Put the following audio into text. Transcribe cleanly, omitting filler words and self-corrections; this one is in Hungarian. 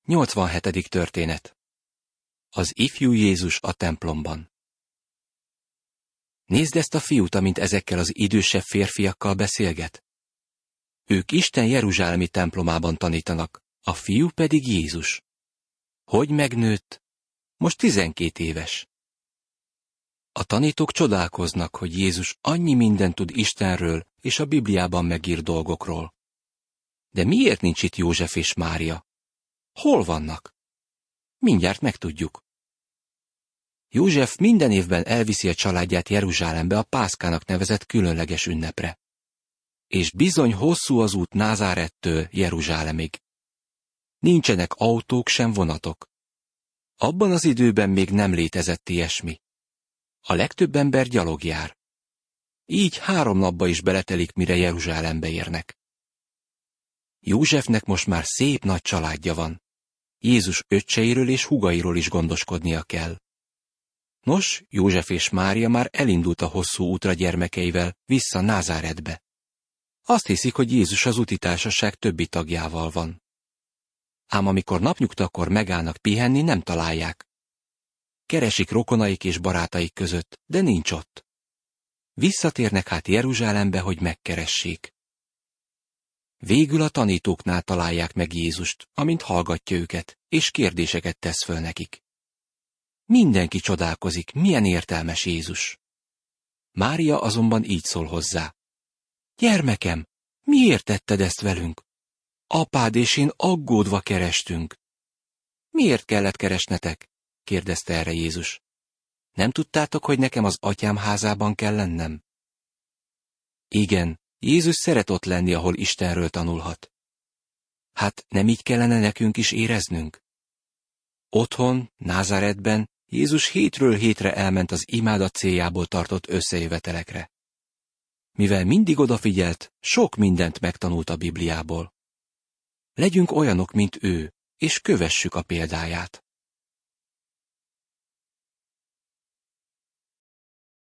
87. történet. Az ifjú Jézus a templomban. Nézd ezt a fiút, amint ezekkel az idősebb férfiakkal beszélget. Ők Isten jeruzsálemi templomában tanítanak, a fiú pedig Jézus. Hogy megnőtt? Most 12 éves. A tanítók csodálkoznak, hogy Jézus annyi mindent tud Istenről és a Bibliában megírt dolgokról. De miért nincs itt József és Mária? Hol vannak? Mindjárt megtudjuk. József minden évben elviszi a családját Jeruzsálembe a Pászkának nevezett különleges ünnepre. És bizony hosszú az út Názárettől Jeruzsálemig. Nincsenek autók sem vonatok. Abban az időben még nem létezett ilyesmi. A legtöbb ember gyalog jár. Így 3 napba is beletelik, mire Jeruzsálembe érnek. Józsefnek most már szép nagy családja van. Jézus öccseiről és húgairól is gondoskodnia kell. Nos, József és Mária már elindult a hosszú útra gyermekeivel vissza Názáretbe. Azt hiszik, hogy Jézus az útitársaság többi tagjával van. Ám amikor napnyugtakor megállnak pihenni, nem találják. Keresik rokonaik és barátaik között, de nincs ott. Visszatérnek hát Jeruzsálembe, hogy megkeressék. Végül a tanítóknál találják meg Jézust, amint hallgatja őket, és kérdéseket tesz föl nekik. Mindenki csodálkozik, milyen értelmes Jézus. Mária azonban így szól hozzá. Gyermekem, miért tetted ezt velünk? Apád és én aggódva kerestünk. Miért kellett keresnetek? Kérdezte erre Jézus. Nem tudtátok, hogy nekem az atyám házában kell lennem? Igen, Jézus szeret ott lenni, ahol Istenről tanulhat. Hát nem így kellene nekünk is éreznünk? Otthon, Názáretben Jézus hétről hétre elment az imádat céljából tartott összejövetelekre. Mivel mindig odafigyelt, sok mindent megtanult a Bibliából. Legyünk olyanok, mint ő, és kövessük a példáját.